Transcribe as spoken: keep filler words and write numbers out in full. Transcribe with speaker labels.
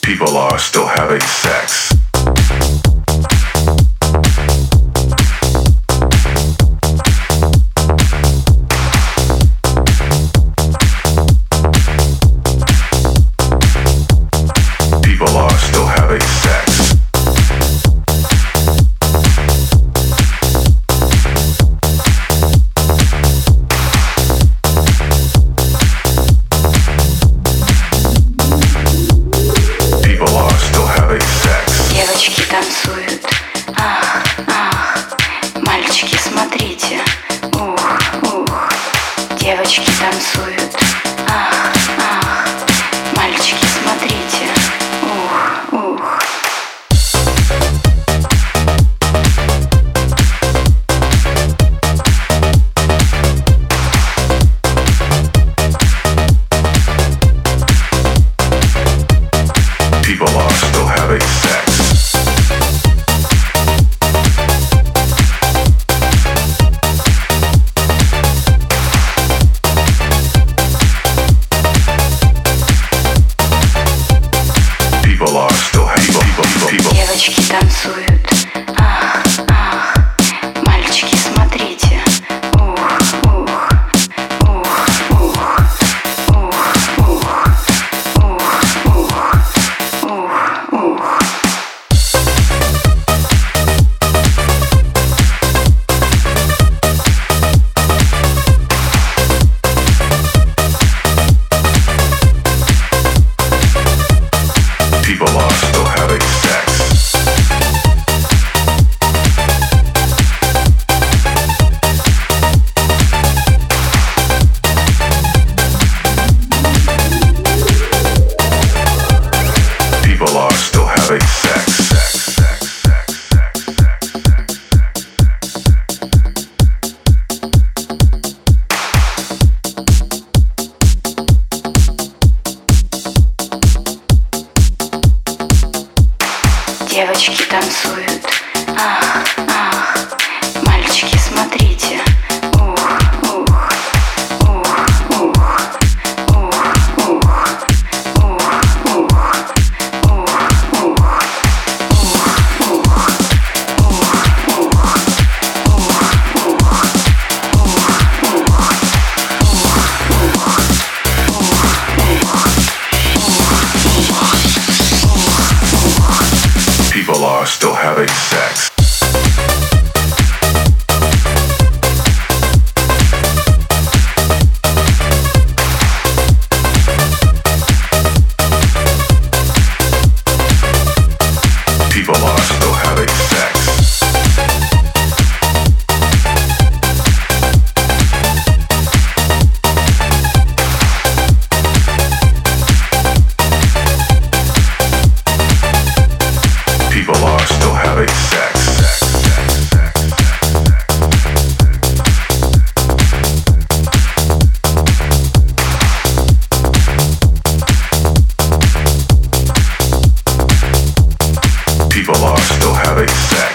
Speaker 1: People are still having sex. People are still having sex. People are still having sex.
Speaker 2: Девочки танцуют, ах, ах. Мальчики, смотрите, ух, ух. Девочки танцуют, ах, ах. Мальчики, смотрите, ух, ух.
Speaker 1: People are still having sex. People are still people, people, people, people.
Speaker 2: Девочки танцуют, ах, ах. Мальчики, смотрите, ух, ух. Ух, ух. Ух, ух. Ух, ух. Ух, ух.
Speaker 1: People are still having sex. People are still having sex. Sex, sex, sex, sex, sex,
Speaker 2: Девочки танцуют, ах, ах. Мальчики, смотрите, ух, ух. Ух, ух. Ух, ух. Ух, ух. Ух, ух. Ух, ух. Ух, ух.
Speaker 1: People are still having sex. People are still having sex. People are still having sex. Sex, sex, sex, sex. People are still having sex.